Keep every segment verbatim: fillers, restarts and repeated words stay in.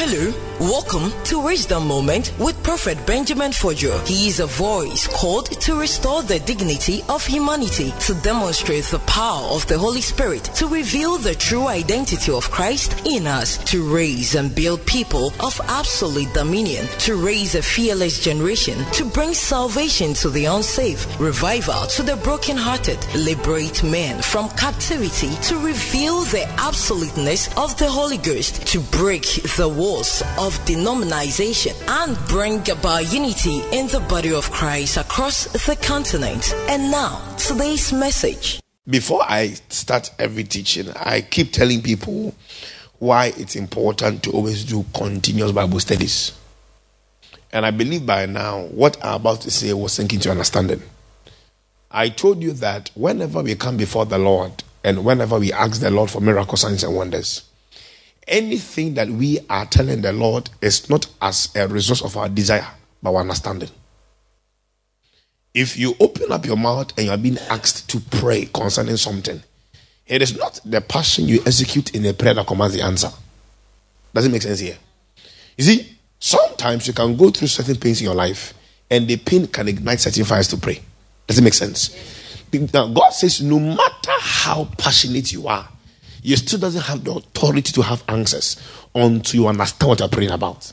Hello, welcome to Wisdom Moment with Prophet Benjamin Fojo. He is a voice called to restore the dignity of humanity, to demonstrate the power of the Holy Spirit, to reveal the true identity of Christ in us, to raise and build people of absolute dominion, to raise a fearless generation, to bring salvation to the unsafe, revival to the brokenhearted, liberate men from captivity, to reveal the absoluteness of the Holy Ghost, to break the walls of denomination and bring about unity in the body of Christ across the continent. And now, today's message. Before I start every teaching, I keep telling people why it's important to always do continuous Bible studies. And I believe by now, what I'm about to say will sink into understanding. I told you that whenever we come before the Lord and whenever we ask the Lord for miracles, signs, and wonders, anything that we are telling the Lord is not as a result of our desire, but our understanding. If you open up your mouth and you are being asked to pray concerning something, it is not the passion you execute in a prayer that commands the answer. Does it make sense here? You see, sometimes you can go through certain pains in your life and the pain can ignite certain fires to pray. Does it make sense? Now, God says no matter how passionate you are, you still doesn't have the authority to have answers until you understand what you're praying about.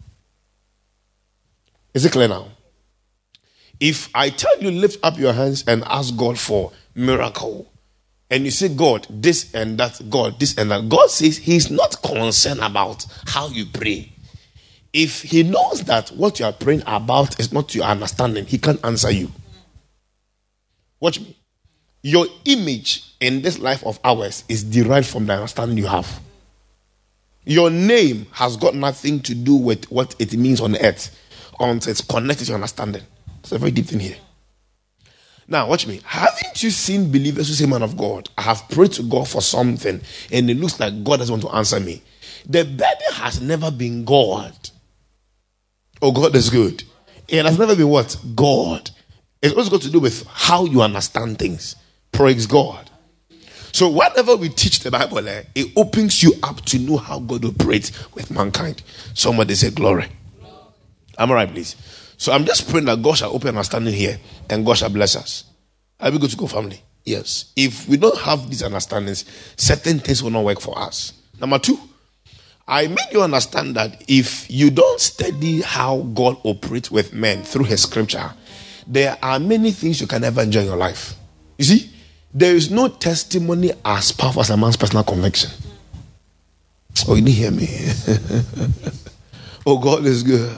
Is it clear now? If I tell you lift up your hands and ask God for miracle, and you say, God, this and that, God, this and that, God says he's not concerned about how you pray. If he knows that what you are praying about is not your understanding, he can't answer you. Watch me. Your image in this life of ours is derived from the understanding you have. Your name has got nothing to do with what it means on earth until it's connected to your understanding. It's a very deep thing here. Now, watch me. Haven't you seen believers who say, man of God, I have prayed to God for something and it looks like God doesn't want to answer me? The burden has never been God. Oh, God is good. It has never been what? God. It's always got to do with how you understand things. Praise God. So whenever we teach the Bible, eh, it opens you up to know how God operates with mankind. Somebody say glory. Am I right, please? So I'm just praying that God shall open understanding here and God shall bless us. Are we good to go, family? Yes. If we don't have these understandings, certain things will not work for us. Number two, I made you understand that if you don't study how God operates with men through his scripture, there are many things you can never enjoy in your life. You see, there is no testimony as powerful as a man's personal conviction. Oh, you didn't hear me. Oh, God is good.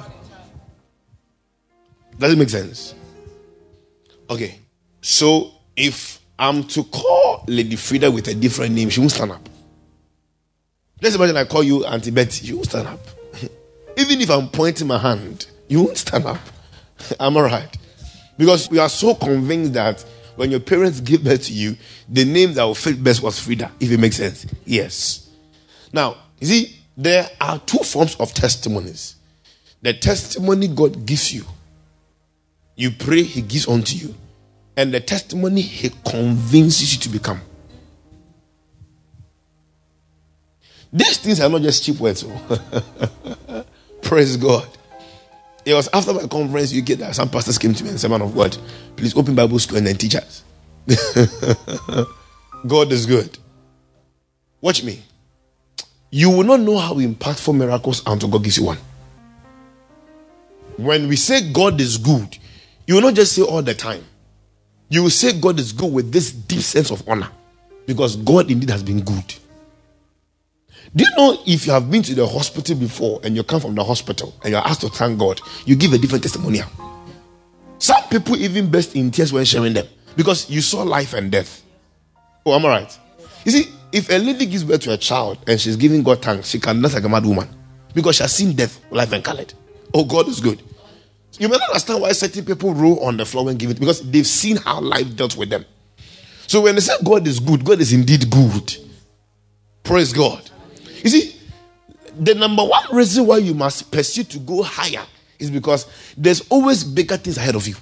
Does it make sense? Okay. So, if I'm to call Lady Frida with a different name, she won't stand up. Let's imagine I call you Auntie Betty. You won't stand up. Even if I'm pointing my hand, you won't stand up. Am I right? Because we are so convinced that when your parents give birth to you, the name that will fit best was Frida, if it makes sense. Yes. Now, you see, there are two forms of testimonies. The testimony God gives you. You pray, he gives unto you. And the testimony he convinces you to become. These things are not just cheap words. Praise God. It was after my conference U K that some pastors came to me and said, man of God, please open Bible school and then teach us. God is good. Watch me. You will not know how impactful miracles until God gives you one. When we say God is good, you will not just say all the time. You will say God is good with this deep sense of honor. Because God indeed has been good. Do you know if you have been to the hospital before and you come from the hospital and you are asked to thank God, you give a different testimonial? Some people even burst in tears when sharing them because you saw life and death. Oh, am I right? You see, if a lady gives birth to a child and she's giving God thanks, she can dance like a mad woman because she has seen death, life, and colored. Oh, God is good. You may not understand why certain people roll on the floor when giving it because they've seen how life dealt with them. So when they say God is good, God is indeed good. Praise God. You see, the number one reason why you must pursue to go higher is because there's always bigger things ahead of you.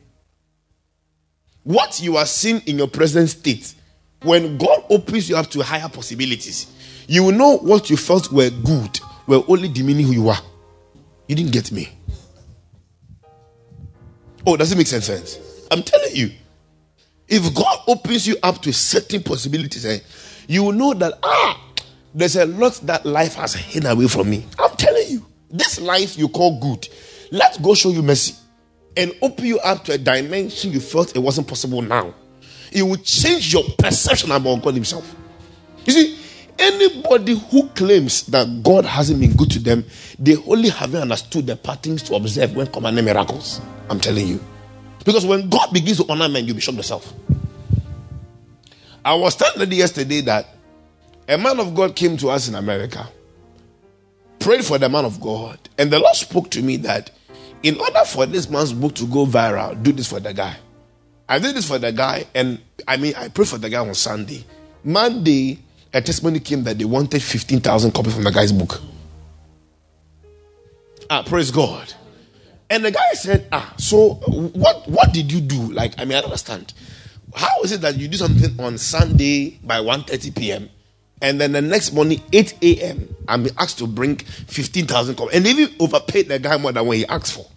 What you are seeing in your present state, when God opens you up to higher possibilities, you will know what you felt were good were only demeaning who you are. You didn't get me. Oh, does it make sense? I'm telling you. If God opens you up to certain possibilities, eh, you will know that, ah, there's a lot that life has hidden away from me. I'm telling you. This life you call good, let God show you mercy and open you up to a dimension you felt it wasn't possible now. It will change your perception about God himself. You see, anybody who claims that God hasn't been good to them, they only haven't understood the patterns to observe when commanding miracles. I'm telling you. Because when God begins to honor men, you'll be shocked yourself. I was telling you yesterday that a man of God came to us in America, prayed for the man of God, and the Lord spoke to me that in order for this man's book to go viral, do this for the guy. I did this for the guy, and I mean, I prayed for the guy on Sunday. Monday, a testimony came that they wanted fifteen thousand copies from the guy's book. Ah, praise God. And the guy said, ah, so what, what did you do? Like, I mean, I don't understand. How is it that you do something on Sunday by one thirty p.m., and then the next morning, eight a.m., I'm asked to bring fifteen thousand copies, and they even overpaid the guy more than what he asked for.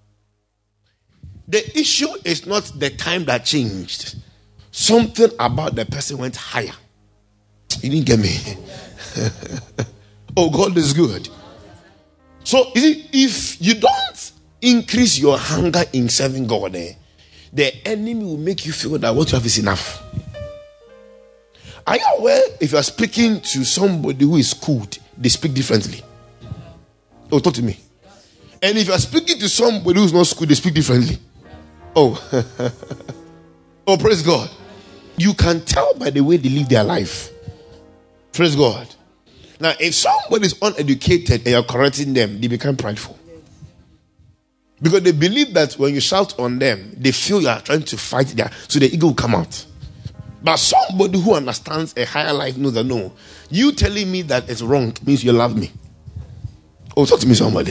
The issue is not the time that changed. Something about the person went higher. You didn't get me. Oh, God is good. So, you see, if you don't increase your hunger in serving God, eh, the enemy will make you feel that what you have is enough. Are you aware if you are speaking to somebody who is schooled, they speak differently? Oh, talk to me. And if you are speaking to somebody who is not schooled, they speak differently. Oh, oh, praise God. You can tell by the way they live their life. Praise God. Now, if somebody is uneducated and you're correcting them, they become prideful. Because they believe that when you shout on them, they feel you are trying to fight their, so the ego will come out. But somebody who understands a higher life knows that no, you telling me that it's wrong means you love me. Oh, talk to me, somebody.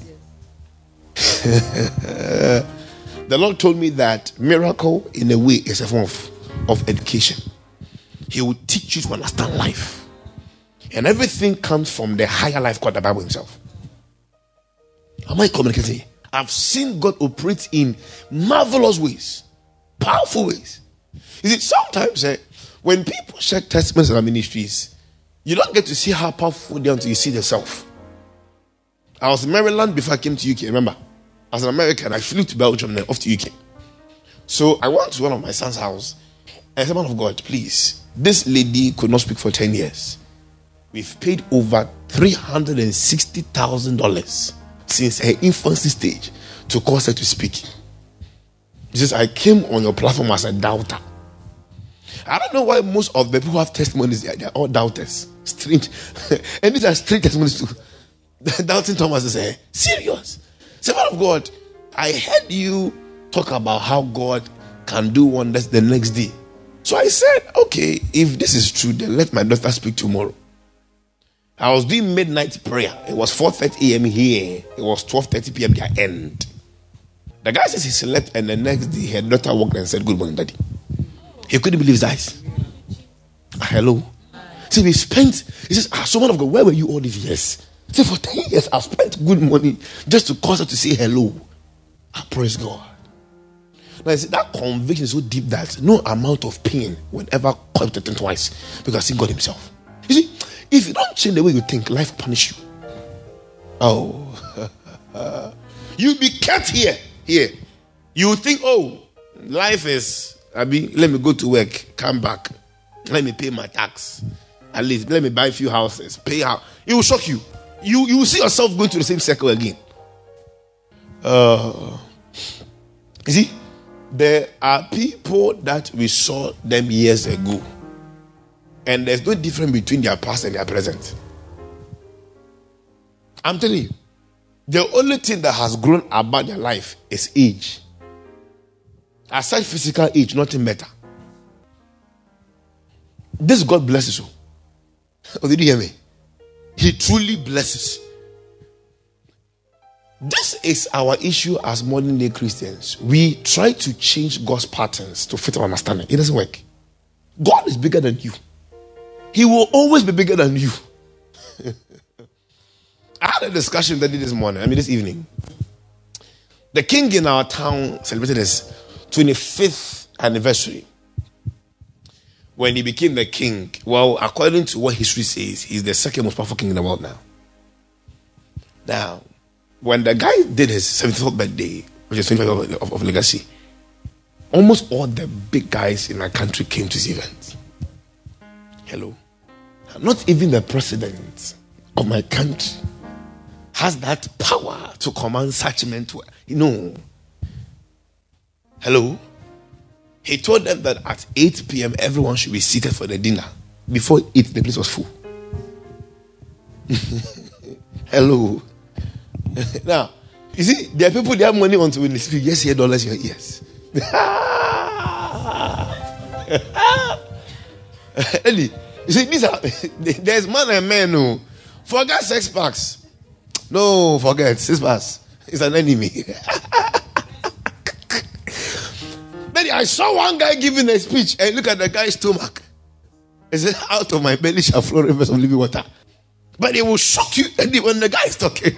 The Lord told me that miracle, in a way, is a form of, of education. He will teach you to understand life. And everything comes from the higher life called the Bible himself. Am I communicating? I've seen God operate in marvelous ways, powerful ways. You see, sometimes eh, when people share testimonies in our ministries, you don't get to see how powerful they are until you see yourself. I was in Maryland before I came to U K, remember? As an American, I flew to Belgium and then off to U K. So I went to one of my son's house and I said, man of God, please, this lady could not speak for ten years. We've paid over three hundred sixty thousand dollars since her infancy stage to cause her to speak. He says, I came on your platform as a doubter. I don't know why most of the people who have testimonies, they're all doubters. Strange. And these are strange testimonies too. Doubting Thomas is a serious. Say, man of God, I heard you talk about how God can do wonders the next day. So I said, okay, if this is true, then let my daughter speak tomorrow. I was doing midnight prayer. It was four thirty a.m. here. It was twelve thirty p.m. their end. The guy says he slept, and the next day her daughter walked and said, good morning, daddy. He couldn't believe his eyes. Ah, hello. See, we spent, he says, ah, so man of God, where were you all these years? See, for ten years, I've spent good money just to cause her to say hello. Ah, praise God. Now, you see, that conviction is so deep that no amount of pain will ever cause it to think twice, because I've seen God himself. You see, if you don't change the way you think, life will punish you. Oh. You'll be kept here. Here. You will think, oh, life is, I mean, let me go to work, come back. Let me pay my tax. At least, let me buy a few houses, pay out. It will shock you. You, you will see yourself going to the same circle again. Uh, you see, there are people that we saw them years ago. And there's no difference between their past and their present. I'm telling you, the only thing that has grown about their life is age. Aside physical age, nothing better. This God blesses you. Oh, did you hear me? He truly blesses. This is our issue as modern day Christians. We try to change God's patterns to fit our understanding. It doesn't work. God is bigger than you. He will always be bigger than you. I had a discussion that this morning, I mean this evening. The king in our town celebrated his twenty-fifth anniversary. When he became the king, well, according to what history says, he's the second most powerful king in the world now. Now, when the guy did his seventy-fourth birthday, which is twenty-fifth of, of legacy, almost all the big guys in my country came to his event. Hello. Not even the president of my country has that power to command such men to, you know. Hello. He told them that at eight p.m. everyone should be seated for the dinner. Before eight, the place was full. Hello. Now, you see, there are people, they have money until when they speak, yes, here, dollars, your ears. Really? You see, these are, there's man and man who forget sex packs. No, forget six packs. It's an enemy. Then I saw one guy giving a speech and look at the guy's stomach. He said, out of my belly shall flow rivers of living water. But it will shock you when the guy is talking.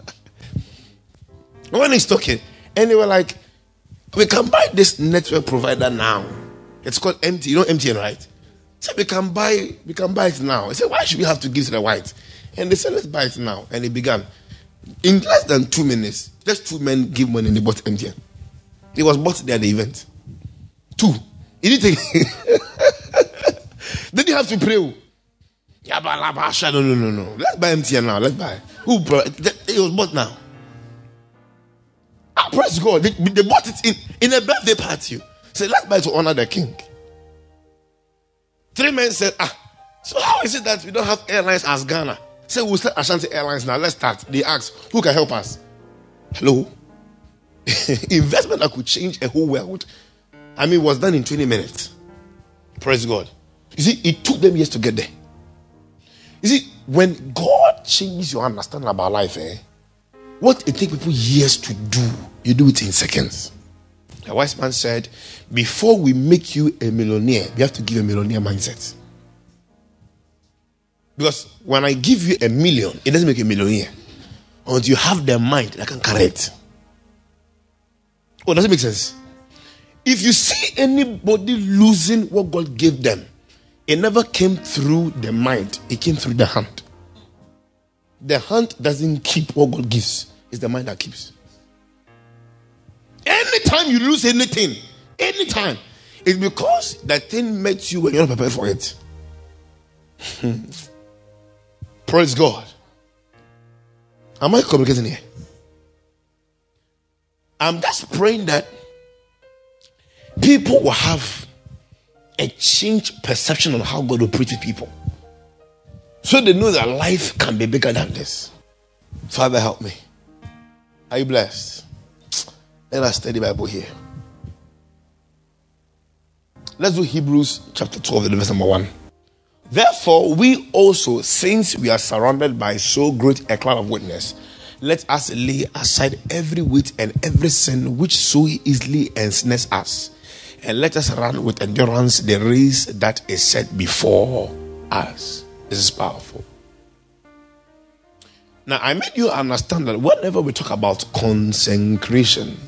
When he's talking, and they were like, we can buy this network provider now. It's called M T. You know M T N, right? So we can buy, we can buy it now. I said, why should we have to give to the white? And they said, let's buy it now. And it began. In less than two minutes, just two men give money and they bought M T N. It was bought there at the event. Two. You didn't think. Then you have to pray. No, no, no, no. Let's buy M T N now. Let's buy. Who brought it? It was bought now. Ah, praise God. They, they bought it in, in a birthday party. Say, let's buy to honor the king. Three men said, ah, so how is it that we don't have airlines as Ghana? Say, we'll start Ashanti Airlines now. Let's start. They asked, who can help us? Hello? Investment that could change a whole world. I mean, it was done in twenty minutes. Praise God. You see, it took them years to get there. You see, when God changes your understanding about life, eh, what it takes people years to do, you do it in seconds. A wise man said, before we make you a millionaire, we have to give a millionaire mindset. Because when I give you a million, it doesn't make you a millionaire until you have the mind that can carry it. Oh, does it make sense? If you see anybody losing what God gave them, it never came through the mind, it came through the hand. The hand doesn't keep what God gives, it's the mind that keeps. Anytime you lose anything, anytime, it's because that thing met you when you're not prepared for it. Praise God. Am I communicating here? I'm just praying that people will have a changed perception on how God will treat people. So they know that life can be bigger than this. Father, help me. Are you blessed? Let us study the Bible here. Let's do Hebrews chapter twelve, verse number one. Therefore, we also, since we are surrounded by so great a cloud of witness, let us lay aside every weight and every sin which so easily ensnares us, and let us run with endurance the race that is set before us. This is powerful. Now, I made you understand that whenever we talk about consecration,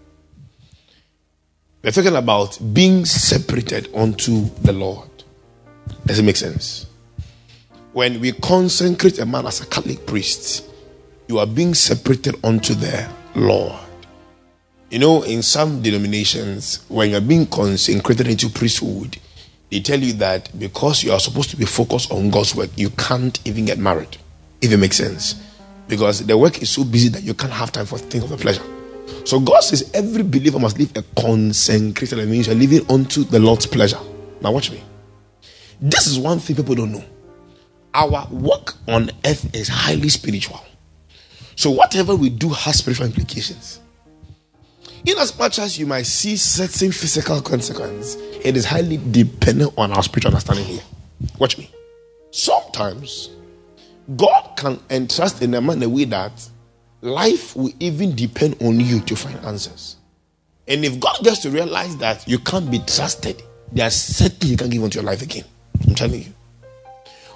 we're talking about being separated unto the Lord. Does it make sense? When we consecrate a man as a Catholic priest, you are being separated unto the Lord. You know, in some denominations, when you're being consecrated into priesthood, they tell you that because you are supposed to be focused on God's work, you can't even get married, if it makes sense. Because the work is so busy that you can't have time for things of the pleasure. So God says every believer must live a consecrated life. It means you're living unto the Lord's pleasure. Now watch me. This is one thing people don't know. Our work on earth is highly spiritual. So whatever we do has spiritual implications. In as much as you might see certain physical consequences, it is highly dependent on our spiritual understanding here. Watch me. Sometimes God can entrust in a man in a way that life will even depend on you to find answers. And if God gets to realize that you can't be trusted, there are certain you can't give into your life again. I'm telling you.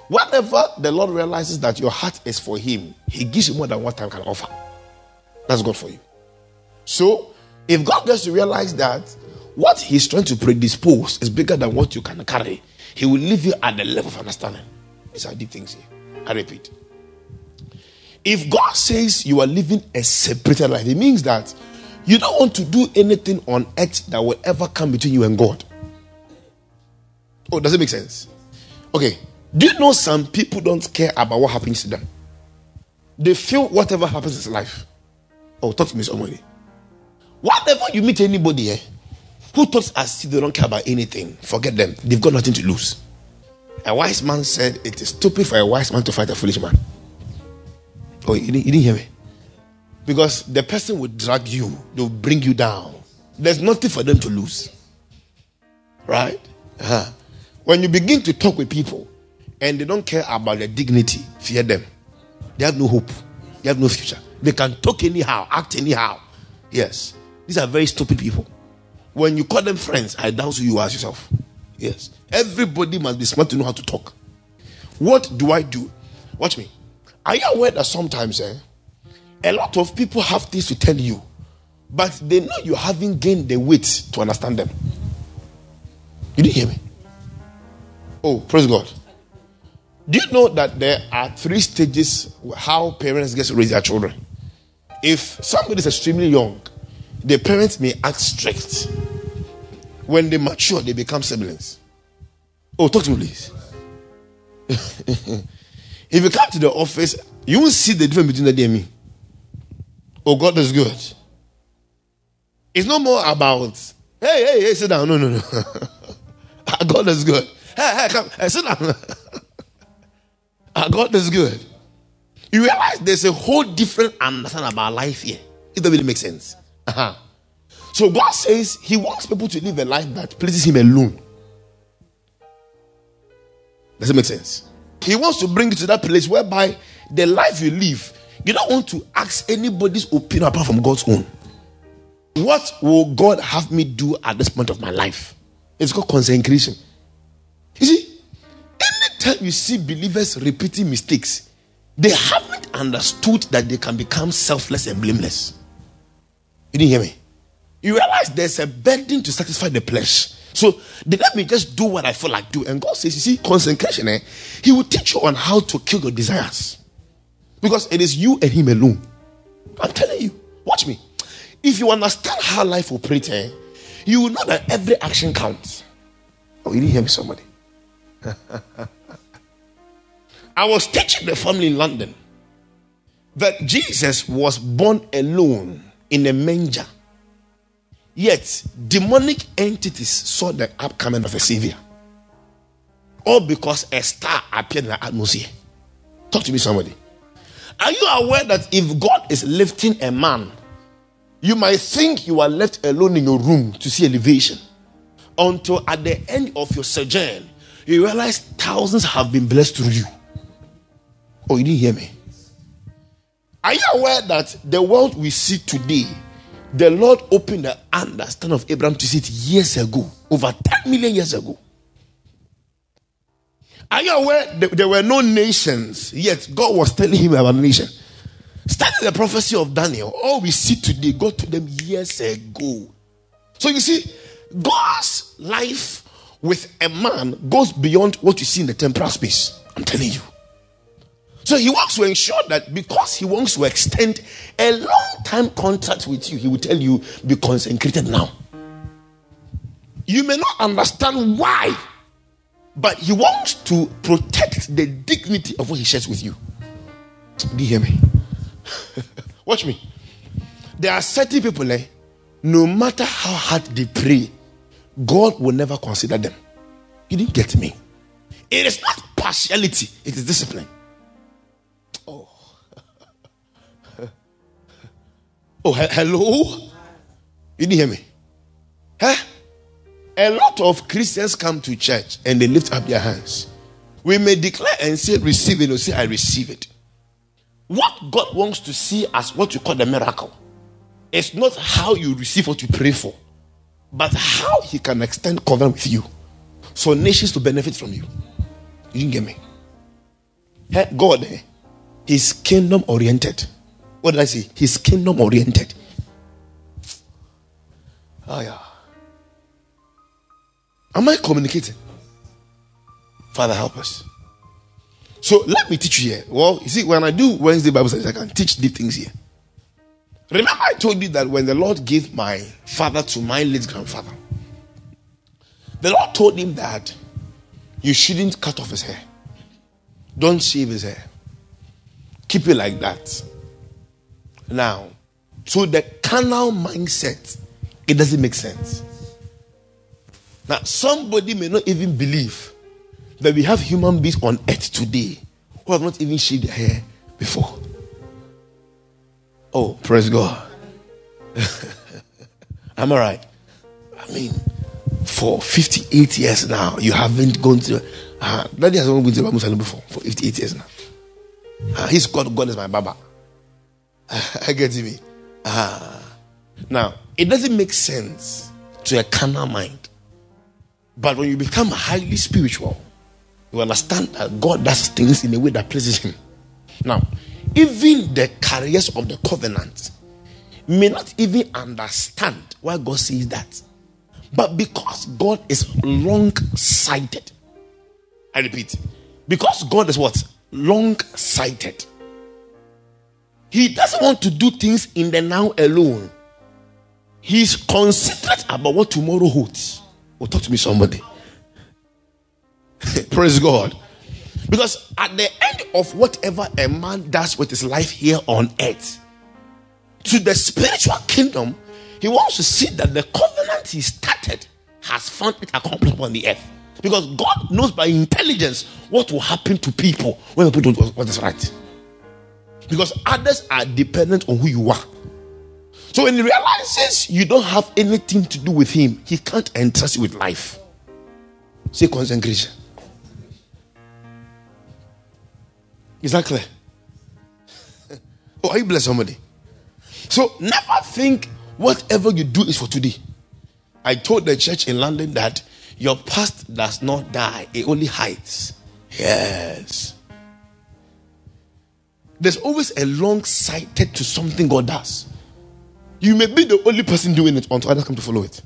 Whenever the Lord realizes that your heart is for him, he gives you more than what time can offer. That's God for you. So, if God gets to realize that what he's trying to predispose is bigger than what you can carry, he will leave you at the level of understanding. These are deep things here. I repeat. If God says you are living a separated life, it means that you don't want to do anything on earth that will ever come between you and God. Oh, does it make sense? Okay. Do you know some people don't care about what happens to them? They feel whatever happens in life. Oh, talk to me somebody. Whatever you meet anybody eh, who talks as if they don't care about anything, forget them. They've got nothing to lose. A wise man said it is stupid for a wise man to fight a foolish man. Oh, you didn't, you didn't hear me? Because the person will drag you. They'll bring you down. There's nothing for them to lose. Right? Uh-huh. When you begin to talk with people and they don't care about their dignity, fear them. They have no hope. They have no future. They can talk anyhow, act anyhow. Yes. These are very stupid people. When you call them friends, I doubt who you ask yourself. Yes. Everybody must be smart to know how to talk. What do I do? Watch me. Are you aware that sometimes eh, a lot of people have things to tell you, but they know you haven't gained the weight to understand them? You didn't hear me? Oh, praise God. Do you know that there are three stages how parents get to raise their children? If somebody is extremely young, the parents may act strict. When they mature, they become siblings. Oh, talk to me, please. If you come to the office, you won't see the difference between the day and me. Oh, God is good. It's no more about, hey, hey, hey, sit down. No, no, no. God is good. Hey, hey, come, hey, sit down. God is good. You realize there's a whole different understanding about life here. It doesn't really make sense. Uh-huh. So God says he wants people to live a life that pleases him alone. Does it make sense? He wants to bring you to that place whereby the life you live, you don't want to ask anybody's opinion apart from God's own. What will God have me do at this point of my life? It's called consecration. You see, anytime you see believers repeating mistakes, they haven't understood that they can become selfless and blameless. You didn't hear me? You realize there's a burden to satisfy the flesh. So they let me just do what I feel like do. And God says, you see, consecration, eh, he will teach you on how to kill your desires. Because it is you and him alone. I'm telling you. Watch me. If you understand how life operates, eh, you will know that every action counts. Oh, you didn't hear me, somebody? I was teaching the family in London that Jesus was born alone in a manger. Yet, demonic entities saw the upcoming of a savior. All because a star appeared in the atmosphere. Talk to me, somebody. Are you aware that if God is lifting a man, you might think you are left alone in your room to see elevation, until at the end of your sojourn, you realize thousands have been blessed through you. Oh, you didn't hear me? Are you aware that the world we see today, the Lord opened the understanding of Abraham to see it years ago, over ten million years ago? Are you aware that there were no nations, yet God was telling him about a nation? Starting the prophecy of Daniel, all we see today, God told them years ago. So you see, God's life with a man goes beyond what you see in the temporal space. I'm telling you. So he wants to ensure that because he wants to extend a long time contract with you, he will tell you, be consecrated now. You may not understand why, but he wants to protect the dignity of what he shares with you. Do you hear me? Watch me. There are certain people, eh, no matter how hard they pray, God will never consider them. You didn't get me. It is not partiality, it is discipline. Oh. Oh, he- hello? You didn't hear me? Huh? A lot of Christians come to church and they lift up their hands. We may declare and say, receive it, or say, I receive it. What God wants to see as what you call the miracle is not how you receive what you pray for, but how he can extend covenant with you so nations to benefit from you. You didn't get me? God, eh, He's kingdom oriented. What did I say? He's kingdom oriented. Oh yeah. Am I communicating? Father, help us. So let me teach you here. Well, you see, when I do Wednesday Bible studies, I can teach deep things here. Remember, I told you that when the Lord gave my father to my late grandfather, the Lord told him that you shouldn't cut off his hair. Don't shave his hair. Keep it like that. Now, so the carnal mindset, it doesn't make sense. Now, somebody may not even believe that we have human beings on earth today who have not even shaved their hair before. Oh, praise God. Am I right? I mean, for fifty-eight years now, you haven't gone to. Uh, Daddy has not been to Bible study before. For fifty-eight years now. Uh, he's called God as my Baba. I get me. Uh, now, it doesn't make sense to a carnal mind. But when you become highly spiritual, you understand that God does things in a way that pleases Him. Now, even the carriers of the covenant may not even understand why God says that. But because God is long-sighted, I repeat, because God is what? Long-sighted. He doesn't want to do things in the now alone. He's considerate about what tomorrow holds. Oh, talk to me, somebody. Praise God. Because at the end of whatever a man does with his life here on earth, to the spiritual kingdom, he wants to see that the covenant he started has found it accomplished upon the earth. Because God knows by intelligence what will happen to people when people do what is right. Because others are dependent on who you are. So when he realizes you don't have anything to do with him, he can't entrust you with life. Say consecration. Is that clear? Oh, are you blessed, somebody? So never think whatever you do is for today. I told the church in London that your past does not die, it only hides. Yes. There's always a long sighted to something God does. You may be the only person doing it until others come to follow it.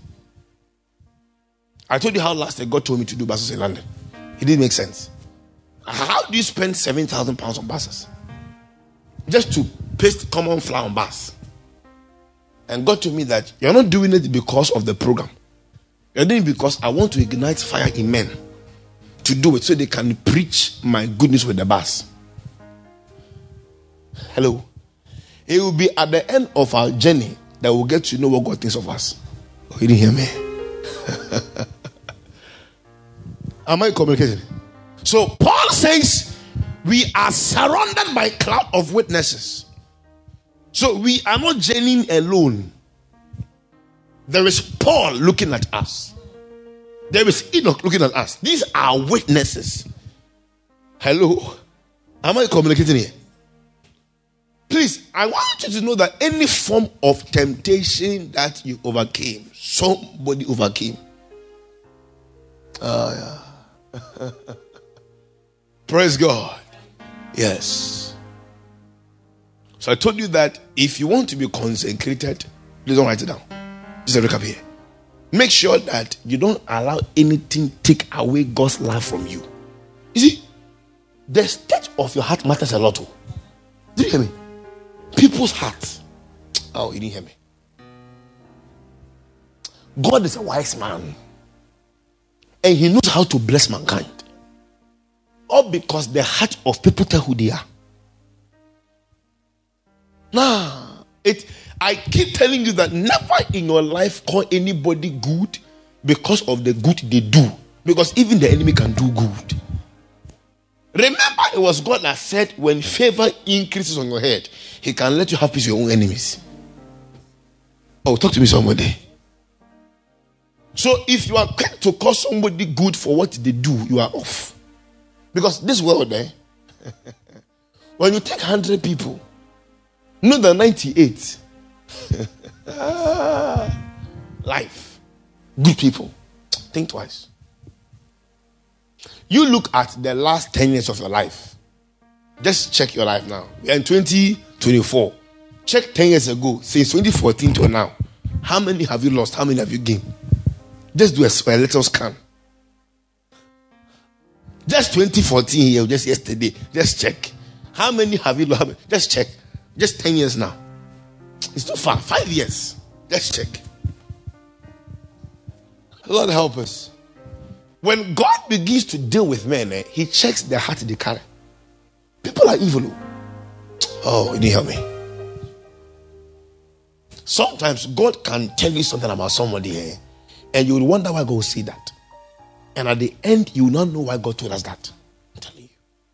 I told you how last year God told me to do buses in London. It didn't make sense. How do you spend seven thousand pounds on buses? Just to paste common flour on bus. And God told me that you're not doing it because of the program. You're doing it because I want to ignite fire in men to do it so they can preach my good news with the bus. Hello. It will be at the end of our journey that we'll get to know what God thinks of us. Oh, you didn't hear me? Am I communicating? So Paul says we are surrounded by a cloud of witnesses. So we are not journeying alone. There is Paul looking at us. There is Enoch looking at us. These are witnesses. Hello. Am I communicating here? Please, I want you to know that any form of temptation that you overcame, somebody overcame. Oh, yeah. Praise God. Yes. So I told you that if you want to be consecrated, please don't write it down. Just a recap here. Make sure that you don't allow anything take away God's love from you. You see, the state of your heart matters a lot. Too. Did you hear me? People's hearts. Oh, you didn't hear me. God is a wise man. And he knows how to bless mankind. All because the heart of people tell who they are. Nah, it. I keep telling you that never in your life call anybody good because of the good they do. Because even the enemy can do good. Remember, it was God that said when favor increases on your head, he can let you have peace with your own enemies. Oh, talk to me, somebody. So if you are quick to call somebody good for what they do, you are off. Because this world, eh? When you take one hundred people, know that ninety-eight life, good people. Think twice. You look at the last ten years of your life. Just check your life now. We are in twenty twenty-four. Check ten years ago, since twenty fourteen to now. How many have you lost? How many have you gained? Just do a, a little scan. Just twenty fourteen here, just yesterday. Just check. How many have you lost? Just check. Just ten years now. It's too far. Five years. Just check. Lord help us. When God begins to deal with men, eh, he checks the heart they carry. People are evil. Oh, you didn't help me. Sometimes God can tell you something about somebody, eh, and you will wonder why God will say that. And at the end, you will not know why God told us that. I'm telling you.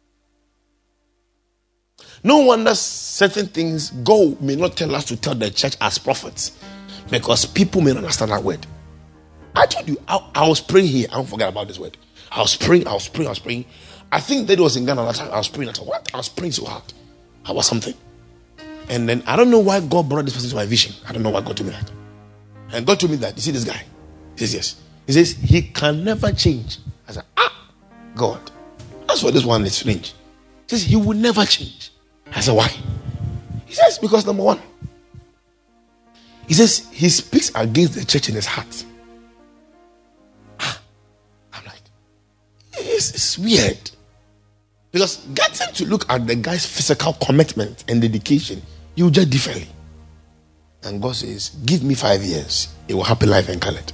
No wonder certain things God may not tell us to tell the church as prophets, because people may not understand that word. I told you, I, I was praying here. I don't forget about this word. I was praying, I was praying, I was praying. I think that was in Ghana that time. I was praying. I said, what? I was praying so hard. I was something. And then I don't know why God brought this person to my vision. I don't know why God told me that. And God told me that. You see this guy? He says, yes. He says, he can never change. I said, ah, God. That's why this one is strange. He says, he will never change. I said, why? He says, because number one, he says, he speaks against the church in his heart. Ah, I'm like, it's, it's weird. Because getting to look at the guy's physical commitment and dedication, you judge differently. And God says, give me five years. It will happen life and colored.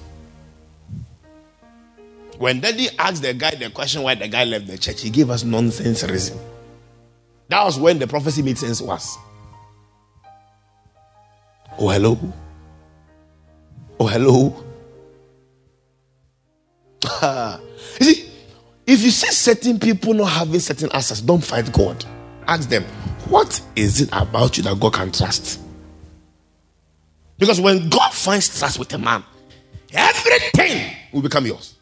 When Daddy asked the guy the question why the guy left the church, he gave us nonsense reason. That was when the prophecy made sense was. Oh, hello. Oh, hello. You see, if you see certain people not having certain answers, don't fight God. Ask them, what is it about you that God can trust? Because when God finds trust with a man, everything will become yours.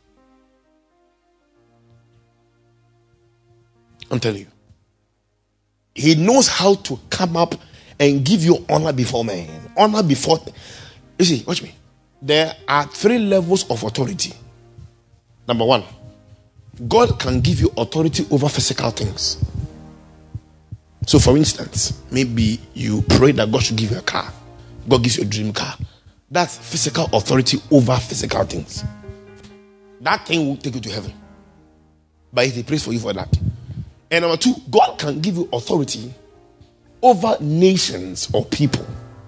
I'm telling you. He knows how to come up and give you honor before men. Honor before. You see, watch me. There are three levels of authority. Number one, God can give you authority over physical things. So for instance, maybe you pray that God should give you a car. God gives you a dream car. That's physical authority over physical things. That thing will take you to heaven. But He prays for you for that. And number two, God can give you authority over nations or people.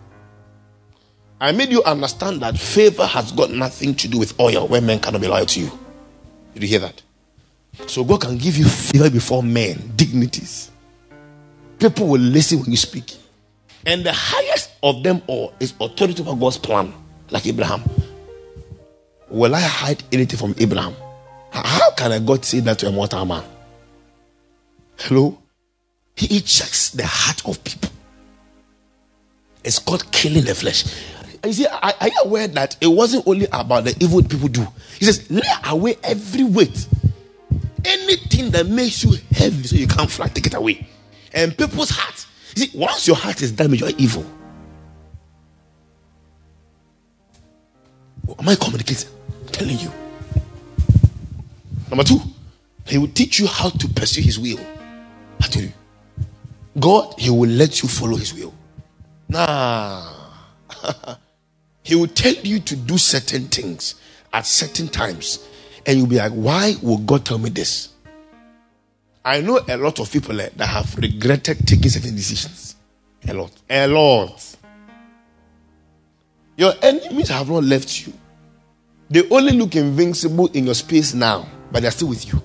I made you understand that favor has got nothing to do with oil when men cannot be loyal to you. Did you hear that? So God can give you favor before men, dignities. People will listen when you speak. And the highest of them all is authority over God's plan, like Abraham. Will I hide anything from Abraham? How can a God say that to a mortal man? Hello? He, he checks the heart of people. It's called killing the flesh. You see, are, are you aware that it wasn't only about the evil people do? He says, lay away every weight. Anything that makes you heavy so you can't fly, take it away. And people's hearts. You see, once your heart is damaged, you are evil. Am I communicating? I'm telling you. Number two, He will teach you how to pursue His will. I tell you. God, He will let you follow His will. Nah. He will tell you to do certain things at certain times. And you'll be like, why will God tell me this? I know a lot of people that have regretted taking certain decisions. A lot. A lot. Your enemies have not left you. They only look invincible in your space now, but they're still with you.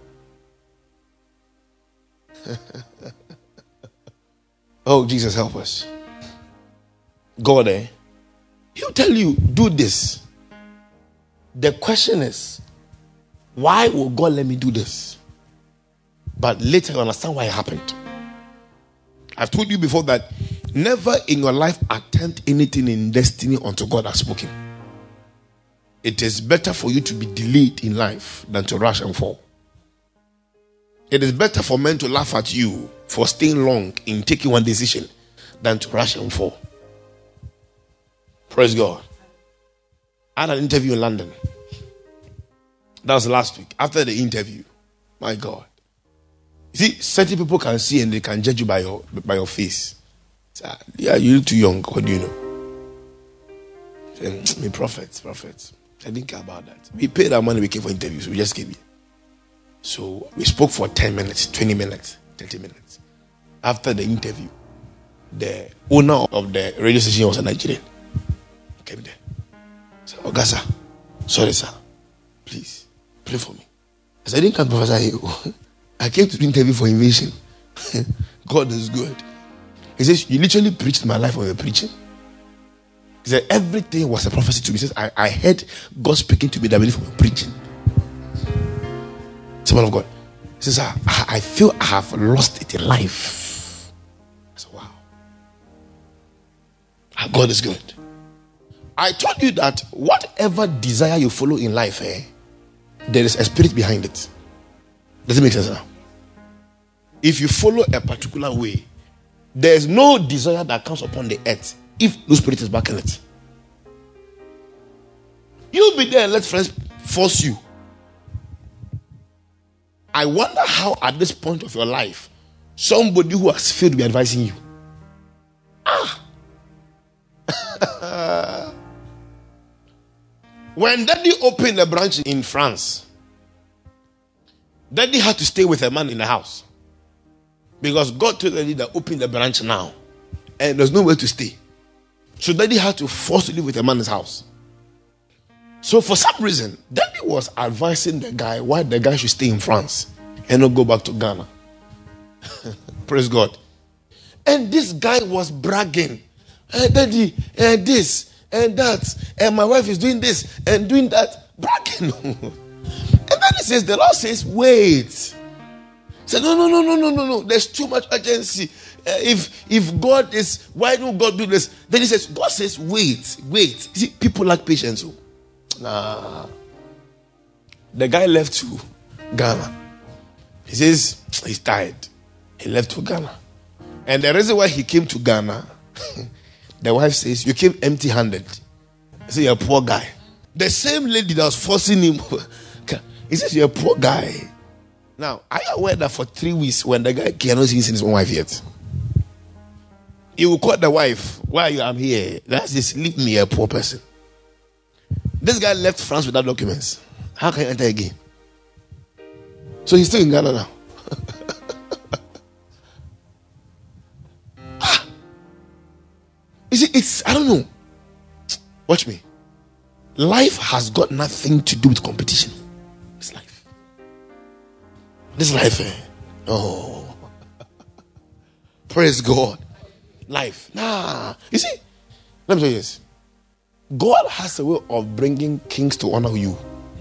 Oh, Jesus, help us. God, eh? He'll tell you, do this. The question is, why will God let me do this? But later you understand why it happened. I've told you before that never in your life attempt anything in destiny until God has spoken. It is better for you to be delayed in life than to rush and fall. It is better for men to laugh at you for staying long in taking one decision than to rush and fall. Praise God. I had an interview in London. That was last week. After the interview, my God. You see, certain people can see and they can judge you by your by your face. So, yeah, you're too young. What do you know? And, me prophets, prophets. I didn't care about that. We paid our money, we came for interviews. We just came here. So we spoke for ten minutes, twenty minutes, thirty minutes. After the interview, the owner of the radio station was a Nigerian. He came there. I said, Ogasa, sorry sir, please pray for me. I said, I didn't come to prophesy you. I came to the interview for invasion. God is good. He says, you literally preached my life when you were preaching. He said, everything was a prophecy to me. He says, I, I heard God speaking to me that I believe from preaching. Someone of God. He says, I, I feel I have lost it in life. I said, wow. God is good. I told you that whatever desire you follow in life, eh, there is a spirit behind it. Does it make sense now? If you follow a particular way, there is no desire that comes upon the earth if no spirit is back in it. You'll be there and let friends force you. I wonder how at this point of your life somebody who has failed will be advising you. Ah. When Daddy opened a branch in France, Daddy had to stay with a man in the house. Because God told Daddy that open the branch now. And there's nowhere to stay. So Daddy had to force to live with a man in his house. So for some reason, Daddy was advising the guy why the guy should stay in France and not go back to Ghana. Praise God. And this guy was bragging. Hey, Daddy, and this, and that, and my wife is doing this, and doing that. Bragging. And then he says, the Lord says, wait. He said, no, no, no, no, no, no, no. There's too much urgency. Uh, if if God is, why don't God do this? Then he says, God says, wait, wait. You see, people lack patience. Oh. Nah. The guy left to Ghana. He says, he's tired. He left to Ghana. And the reason why he came to Ghana, the wife says, you came empty-handed. I say, you're a poor guy. The same lady that was forcing him, he says, you're a poor guy. Now, are you aware that for three weeks, when the guy cannot see his own wife yet, he will call the wife, why are you? I'm here. That's just leave me, a poor person. This guy left France without documents. How can he enter again? So he's still in Ghana now. ah. You see, it's, I don't know. Watch me. Life has got nothing to do with competition. It's life. This life, eh? Oh. Praise God. Life. Nah. You see, let me tell you this. God has a way of bringing kings to honor you.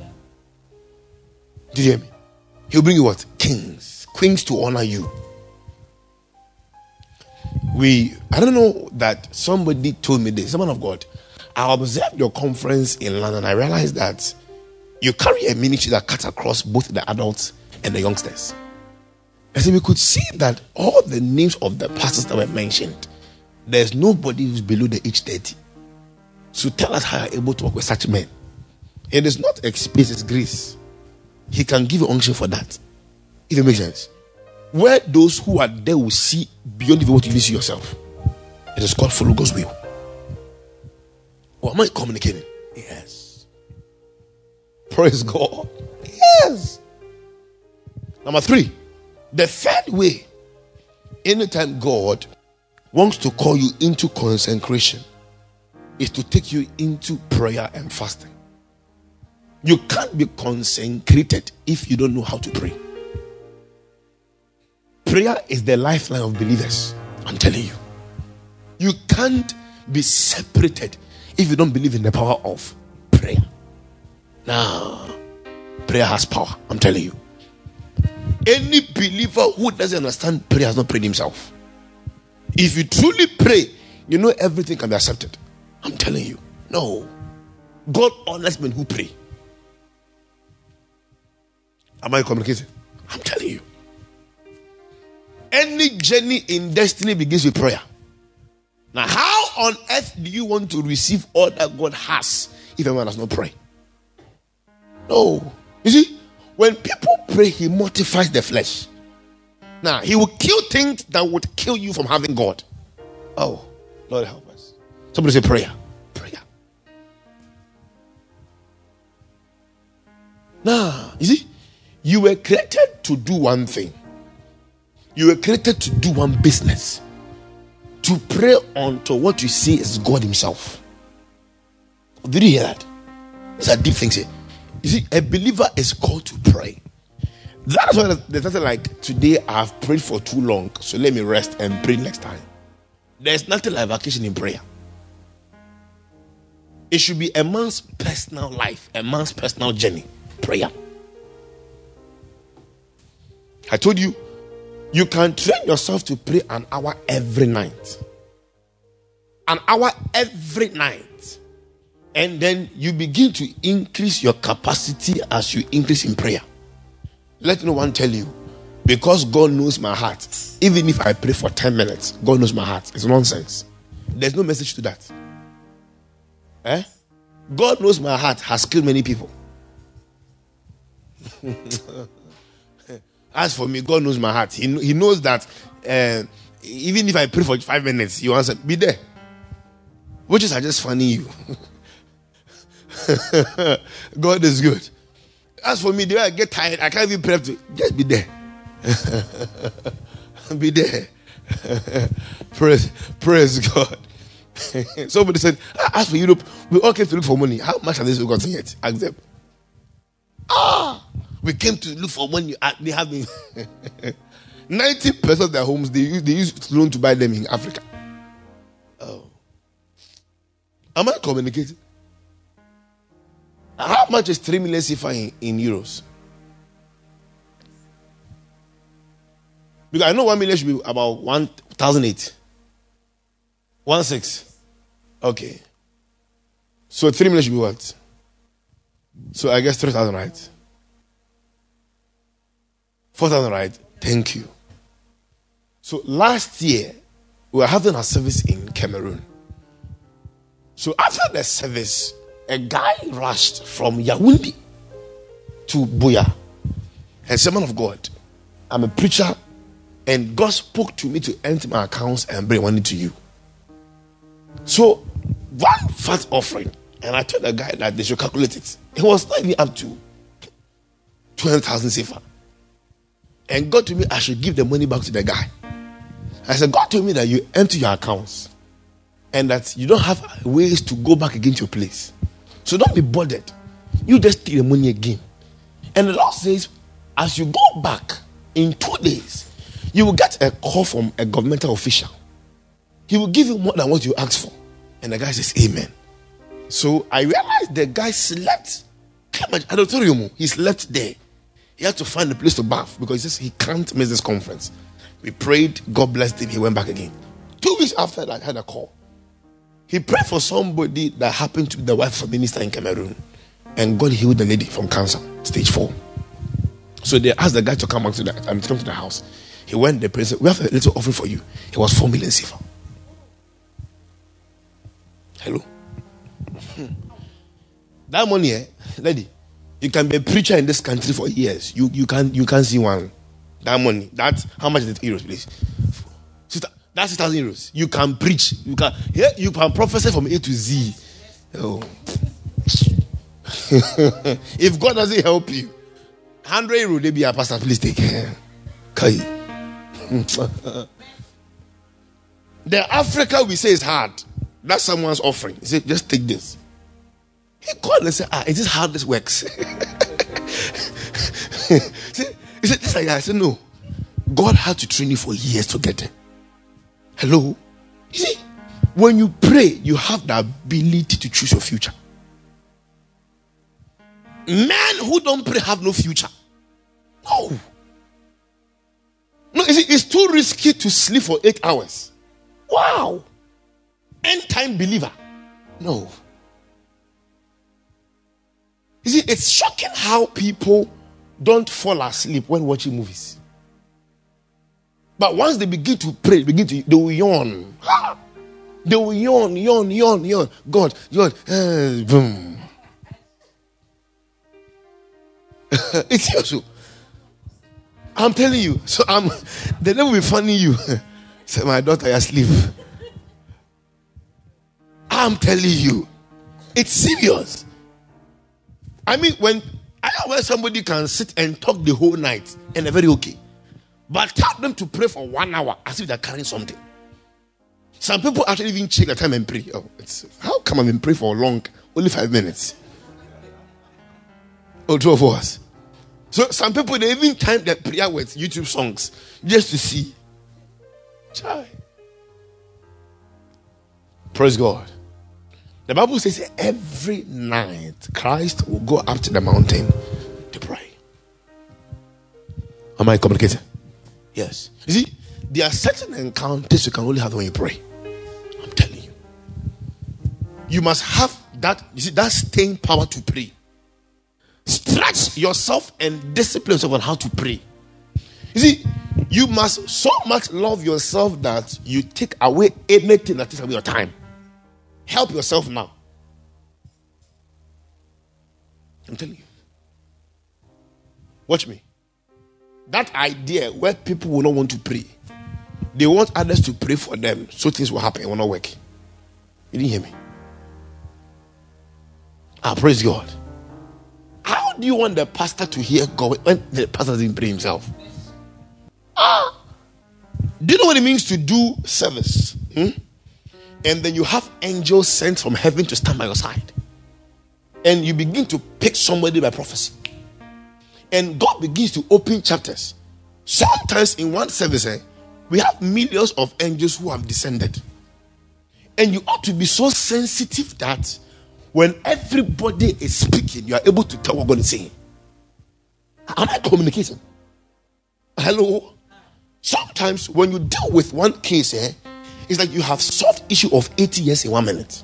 Do you hear me? He'll bring you what? Kings. Queens to honor you. We, I don't know that somebody told me this. Someone of God, I observed your conference in London. I realized that you carry a ministry that cuts across both the adults and the youngsters. I said we could see that all the names of the pastors that were mentioned, there's nobody who's below the age thirty. So tell us how you're able to work with such men. It is not experience, it's grace. He can give you unction for that. If it makes sense. Where those who are there will see beyond even what you see yourself. It is called follow God's will. Or am I communicating? Yes. Praise God. Yes. Number three. The third way, anytime God wants to call you into consecration, is to take you into prayer and fasting. You can't be consecrated if you don't know how to pray. Prayer is the lifeline of believers. I'm telling you. You can't be separated if you don't believe in the power of prayer. Now, prayer has power. I'm telling you. Any believer who doesn't understand prayer has not prayed himself. If you truly pray, you know everything can be accepted. I'm telling you. No. God honors men who pray. Am I communicating? I'm telling you. Any journey in destiny begins with prayer. Now, how on earth do you want to receive all that God has if a man does not pray? No. You see, when people pray, he mortifies the flesh. partner, he will kill things that would kill you from having God. Oh, Lord help us. Somebody say prayer. Prayer. Now, you see, you were created to do one thing. You were created to do one business. To pray unto what you see is God himself. Did you hear that? These are deep things here. You see, a believer is called to pray. That's why there's nothing like, today I've prayed for too long, so let me rest and pray next time. There's nothing like vacation in prayer. It should be a man's personal life, a man's personal journey. Prayer. I told you, you can train yourself to pray an hour every night. An hour every night. And then you begin to increase your capacity as you increase in prayer. Let no one tell you, because God knows my heart, even if I pray for ten minutes, God knows my heart. It's nonsense. There's no message to that. Eh? God knows my heart has killed many people. As for me, God knows my heart. He, he knows that uh, even if I pray for five minutes, He wants to be there. Which is I just funny you. God is good. As for me, the way I get tired, I can't even pray to just be there. Be there. praise, praise God. Somebody said, as for Europe, we all came to look for money. How much have they gotten yet? Ask them. Ah, we came to look for money. They have been ninety percent of their homes, they use, they use loan to buy them in Africa. Oh. Am I communicating? How much is three million C F A in, in euros? Because I know one million should be about one thousand eight. One six. Okay. So three million should be what? So I guess three thousand, right? Four thousand, right? Thank you. So last year we were having a service in Cameroon. So after the service, a guy rushed from Yaoundé to Buea and said, "Man of God, I'm a preacher, and God spoke to me to empty my accounts and bring money to you." So one fat offering, and I told the guy that they should calculate it. It was not even up to twenty thousand C F A. And God told me I should give the money back to the guy. I said, God told me that you empty your accounts and that you don't have ways to go back again to your place. So don't be bothered. You just take the money again. And the Lord says, as you go back in two days, you will get a call from a governmental official. He will give you more than what you asked for. And the guy says, amen. So I realized the guy slept. I don't tell you, he slept there. He had to find a place to bath because he says he can't miss this conference. We prayed, God blessed him, he went back again. Two weeks after that, I had a call. He prayed for somebody that happened to be the wife of a minister in Cameroon. And God healed the lady from cancer, stage four. So they asked the guy to come back to the, um, to come to the house. He went there, said, we have a little offering for you. It was four million C F A. Hello? That money, eh, lady, you can be a preacher in this country for years. You you can you can't see one. That money. That's how much is it euros, please? That's six thousand euros. You can preach. You can yeah, you can prophesy from A to Z. Oh. If God doesn't help you, hundred euro they be a pastor, please take. Okay. The Africa we say is hard. That's someone's offering. He said, just take this. He called and said, ah, is this how this works? See, he said, this like that. I said, no. God had to train you for years to get there. Hello? You see, when you pray, you have the ability to choose your future. Men who don't pray have no future. No. No, you see, it's too risky to sleep for eight hours. Wow. End time believer. No. You see, it's shocking how people don't fall asleep when watching movies. But once they begin to pray, begin to, they will yawn. They will yawn, yawn, yawn, yawn. God, God, uh, boom. It's also. I'm telling you. So I'm they never will funny you. Say, my daughter, you're asleep. I'm telling you. It's serious. I mean, when I know when somebody can sit and talk the whole night and they're very okay. But tell them to pray for one hour as if they're carrying something. Some people actually even check the time and pray. Oh, it's, how come I even pray for long? Only five minutes. Or twelve hours. So some people, they even time their prayer with YouTube songs just to see. Chai. Praise God. The Bible says every night Christ will go up to the mountain to pray. Am I communicating? Yes. You see, there are certain encounters you can only have when you pray. I'm telling you. You must have that, you see, that staying power to pray. Stretch yourself and discipline yourself on how to pray. You see, you must so much love yourself that you take away anything that takes away your time. Help yourself now. I'm telling you. Watch me. That idea where people will not want to pray. They want others to pray for them so things will happen. It will not work. You didn't hear me? Ah, praise God. How do you want the pastor to hear God when the pastor doesn't pray himself? Ah. Do you know what it means to do service? Hmm? And then you have angels sent from heaven to stand by your side. And you begin to pick somebody by prophecy. And God begins to open chapters. Sometimes in one service, eh, we have millions of angels who have descended. And you ought to be so sensitive that when everybody is speaking, you are able to tell what God is saying. Am I communicating? Hello? Sometimes when you deal with one case, eh, it's like you have solved issue of eighty years in one minute.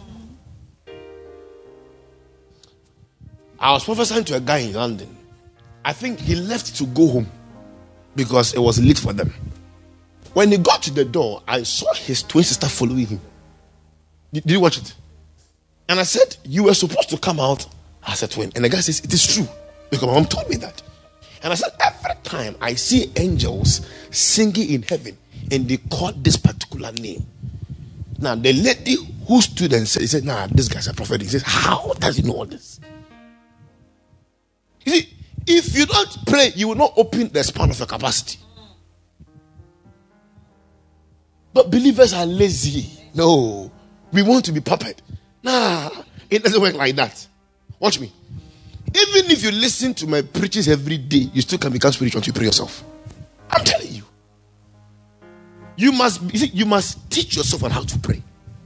I was prophesying to a guy in London. I think he left to go home because it was late for them. When he got to the door, I saw his twin sister following him. Did, did you watch it? And I said, you were supposed to come out as a twin. And the guy says, it is true. Because my mom told me that. And I said, every time I see angels singing in heaven and they call this particular name. Now, the lady who stood and said, he said, nah, this guy's a prophet. He says, how does he know all this? You see, if you don't pray, you will not open the span of your capacity. But believers are lazy. No, we want to be puppet. Nah, it doesn't work like that. Watch me. Even if you listen to my preachings every day, you still can become spiritual to pray yourself. I'm telling you. You must, you, see, you must teach yourself on how to pray.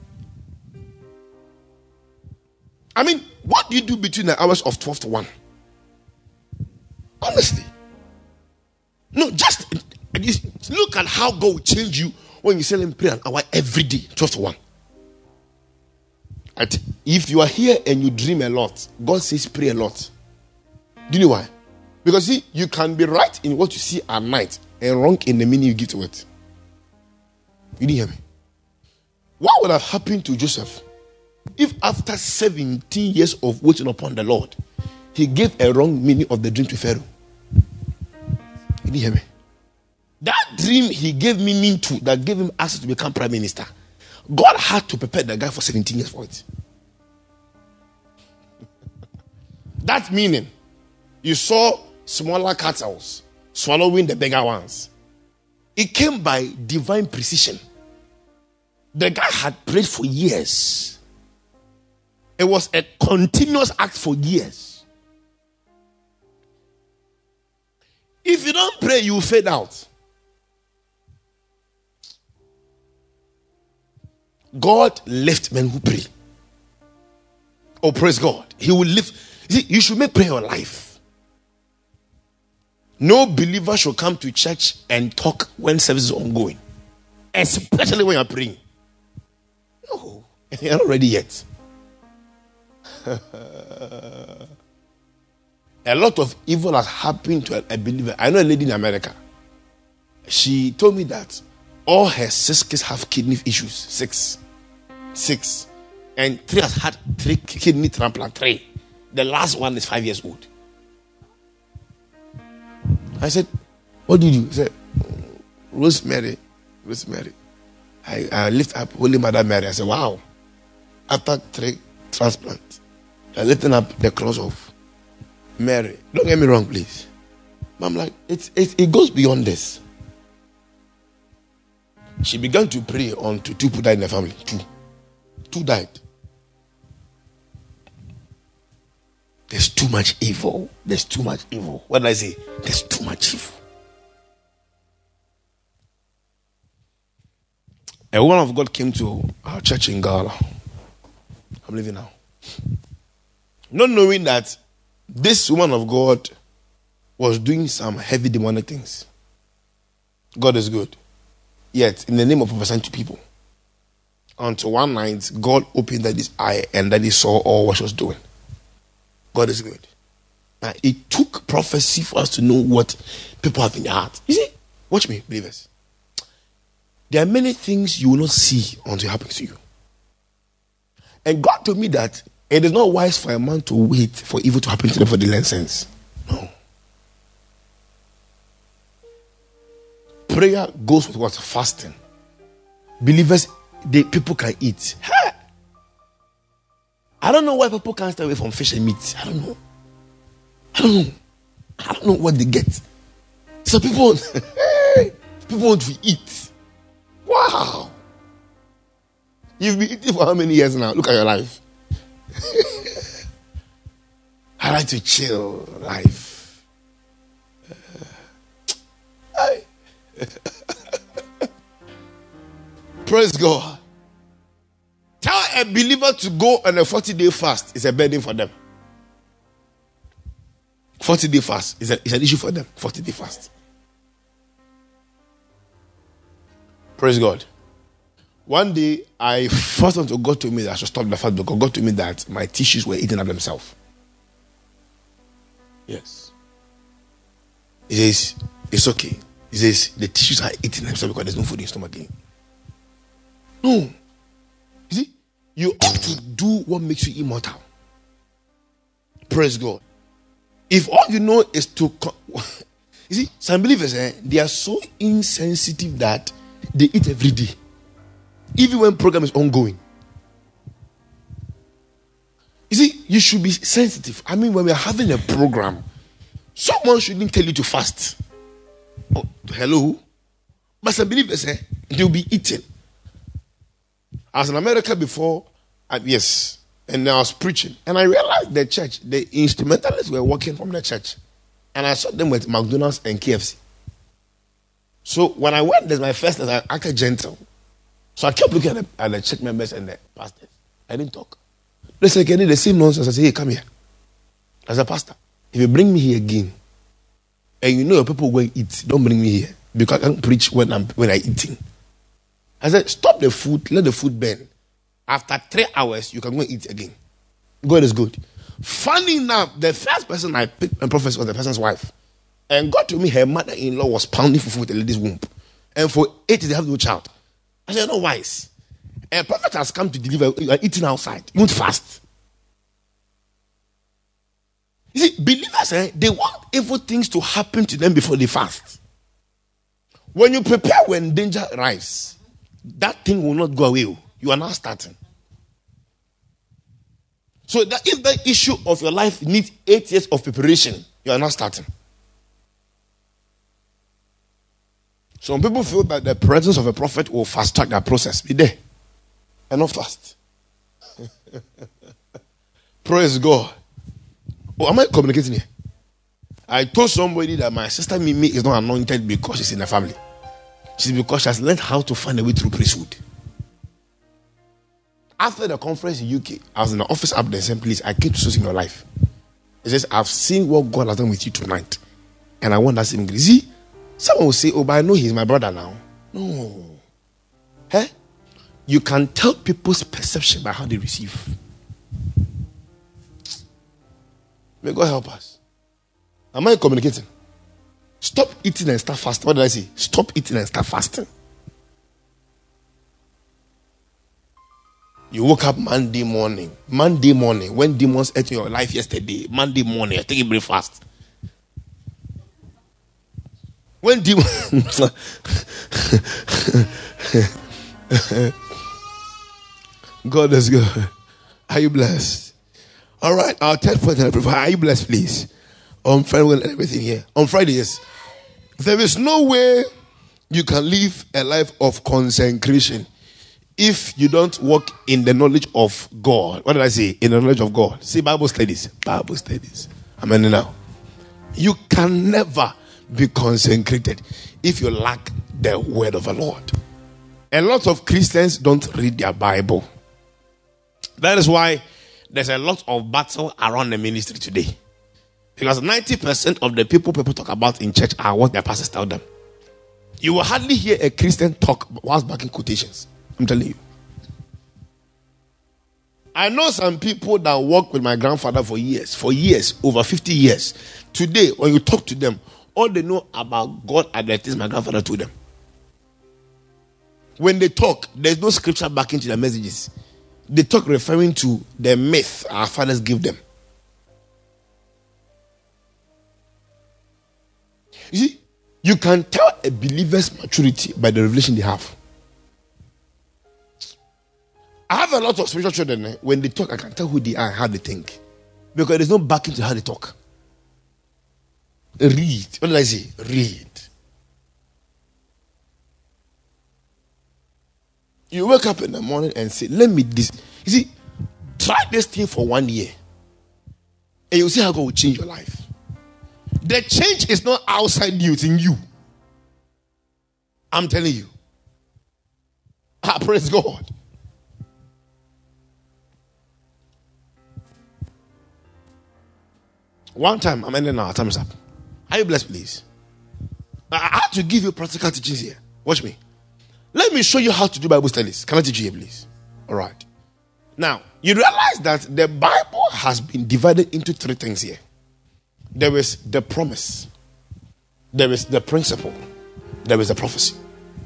I mean, what do you do between the hours of twelve to one? Honestly. No, just, just look at how God will change you when you say him pray an hour every day, twelve to one. And if you are here and you dream a lot, God says pray a lot. Do you know why? Because see, you can be right in what you see at night and wrong in the meaning you give to it. You didn't hear me? What would have happened to Joseph if after seventeen years of waiting upon the Lord, he gave a wrong meaning of the dream to Pharaoh? You didn't hear me? That dream he gave meaning to, that gave him access to become prime minister, God had to prepare the guy for seventeen years for it. That meaning, you saw smaller cattle swallowing the bigger ones. It came by divine precision. The guy had prayed for years. It was a continuous act for years. If you don't pray, you will fade out. God lifts men who pray. Oh, praise God. He will lift. You see, you should make prayer your life. No believer should come to church and talk when service is ongoing. Especially when you're praying. No, you're not ready yet. A lot of evil has happened to a, a believer. I know a lady in America. She told me that all her six kids have kidney issues. Six. Six. And three has had three kidney transplant. Three. The last one is five years old. I said, What did you do? He said, Rosemary. Rosemary. I, I lift up Holy Mother Mary. I said, wow. After three transplants, I lifting up the cross of Mary. Don't get me wrong, please. But I'm like, it's, it's, it goes beyond this. She began to pray on to two people died in the family. Two. Two died. There's too much evil. There's too much evil. What did I say? There's too much evil. A woman of God came to our church in Ghana. I'm leaving now. Not knowing that this woman of God was doing some heavy demonic things. God is good. Yet, in the name of prophesying to people, until one night, God opened Daddy's eye and Daddy saw all what she was doing. God is good. Now, it took prophecy for us to know what people have in their heart. You see, watch me, believers. There are many things you will not see until it happens to you. And God told me that it is not wise for a man to wait for evil to happen to them for the learn sense. No. Prayer goes with what? Fasting. Believers, they, people can eat. Hey! I don't know why people can't stay away from fish and meat. I don't know. I don't know. I don't know what they get. So people, people want to eat. Wow. You've been eating for how many years now? Look at your life. I like to chill life. I Praise God. Tell a believer to go on a forty-day fast. It's a burden for them. forty-day fast is, a, is an issue for them. forty-day fast. Praise God. One day, I first until God told me that I should stop the fast because God told me that my tissues were eating up themselves. Yes. He says, it's okay. He says, the tissues are eating themselves because there's no food in your stomach again. No. You see, you ought to do what makes you immortal. Praise God. If all you know is to... You see, some believers, eh, they are so insensitive that they eat every day. Even when program is ongoing. You see, you should be sensitive. I mean, when we are having a program, someone shouldn't tell you to fast. Oh, hello? But some believers, eh, they'll be eating. I was in America before, and yes, and I was preaching. And I realized the church, the instrumentalists were working from the church. And I saw them with McDonald's and K F C. So when I went, there's my first night, I acted gentle. So I kept looking at the, at the church members and the pastors. I didn't talk. They said, "Can you the same nonsense?" I said, "Hey, come here." As a pastor, if you bring me here again, and you know your people will eat, don't bring me here. Because I can't preach when I'm when I'm eating. I said, stop the food, let the food burn. After three hours, you can go and eat again. God is good. Funny enough, the first person I picked and prophet was the person's wife. And God told me her mother-in-law was pounding fufu with the lady's womb. And for eight years, they have no child. I said, no wise. A prophet has come to deliver. You are eating outside. You won't fast. You see, believers, eh, they want evil things to happen to them before they fast. When you prepare when danger arrives, that thing will not go away. You are now starting. So that if the issue of your life needs eight years of preparation, you are now starting. Some people feel that the presence of a prophet will fast track that process. Be there. And not fast. Praise God. Oh, am I communicating here? I told somebody that my sister Mimi is not anointed because she's in the family. She's because she has learned how to find a way through priesthood. After the conference in U K, I was in the office up there saying, please, I came to source in your life. He says, I've seen what God has done with you tonight. And I want that same grace. See, someone will say, oh, but I know he's my brother now. No. Eh? You can tell people's perception by how they receive. May God help us. Am I communicating? Stop eating and start fasting. What did I say? Stop eating and start fasting. You woke up Monday morning. Monday morning, when demons ate your life yesterday. Monday morning, you're taking breakfast. When demons God is good. Are you blessed? All right, our third point. Are you blessed, please? On Friday and everything here. On Friday, yes. There is no way you can live a life of consecration if you don't walk in the knowledge of God. What did I say? In the knowledge of God. See, Bible studies. Bible studies. Amen. Now, you can never be consecrated if you lack the word of the Lord. A lot of Christians don't read their Bible. That is why there's a lot of battle around the ministry today. Because ninety percent of the people people talk about in church are what their pastors tell them. You will hardly hear a Christian talk whilst backing quotations. I'm telling you. I know some people that work with my grandfather for years, for years, over fifty years. Today, when you talk to them, all they know about God are the things my grandfather told them. When they talk, there's no scripture backing to their messages. They talk referring to the myth our fathers give them. You see, you can tell a believer's maturity by the revelation they have. I have a lot of spiritual children. Eh? When they talk, I can tell who they are and how they think. Because there's no backing to how they talk. Read. What did I say? Read. You wake up in the morning and say, let me this. You see, try this thing for one year. And you'll see how God will change your life. The change is not outside you, it's in you. I'm telling you. Ah, praise God. One time, I'm ending now. Time's up. Are you blessed, please? I have to give you practical teachings here. Watch me. Let me show you how to do Bible studies. Can I teach you here, please? All right. Now, you realize that the Bible has been divided into three things here. There is the promise. There is the principle. There is the prophecy.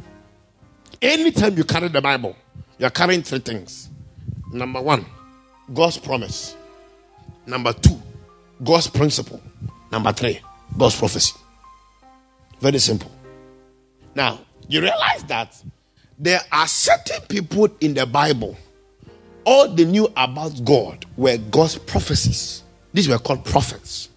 Anytime you carry the Bible, you're carrying three things. Number one, God's promise. Number two, God's principle. Number three, God's prophecy. Very simple. Now, you realize that there are certain people in the Bible, all they knew about God were God's prophecies. These were called prophets.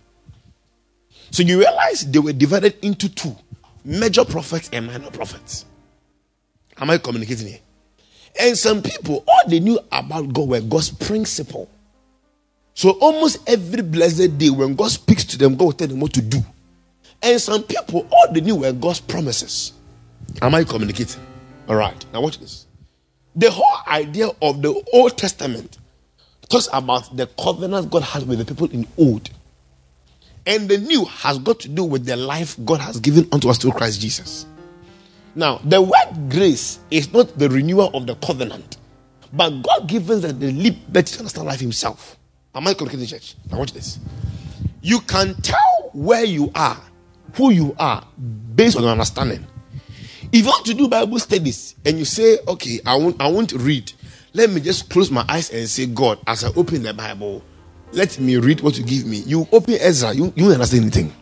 So you realize they were divided into two, major prophets and minor prophets. Am I communicating here? And some people, all they knew about God were God's principle. So almost every blessed day when God speaks to them, God will tell them what to do. And some people, all they knew were God's promises. Am I communicating? All right. Now watch this. The whole idea of the Old Testament talks about the covenant God had with the people in old. And the new has got to do with the life God has given unto us through Christ Jesus. Now, the word grace is not the renewal of the covenant, but God gives us the liberty to understand life himself. Am I communicating, church? Now watch this. You can tell where you are, who you are, based on your understanding. If you want to do Bible studies and you say, okay, I won't, I won't read. Let me just close my eyes and say, God, as I open the Bible, let me read what you give me. You open Ezra, you, you don't understand anything.